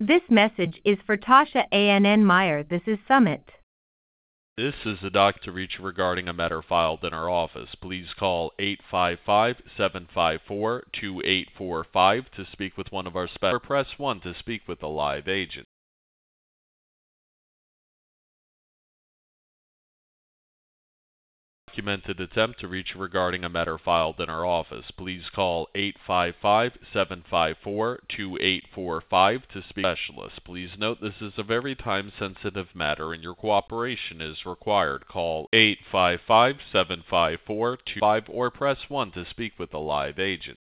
This message is for Tasha A.N.N. Meyer. This is Summit. This is the doc to reach regarding a matter filed in our office. Please call 855-754-2845 to speak with one of our or press 1 to speak with a live agent. Documented attempt to reach regarding a matter filed in our office. Please call 855-754-2845 to speak with a specialist. Please note this is a very time-sensitive matter and your cooperation is required. Call 855-754-25 or press 1 to speak with a live agent.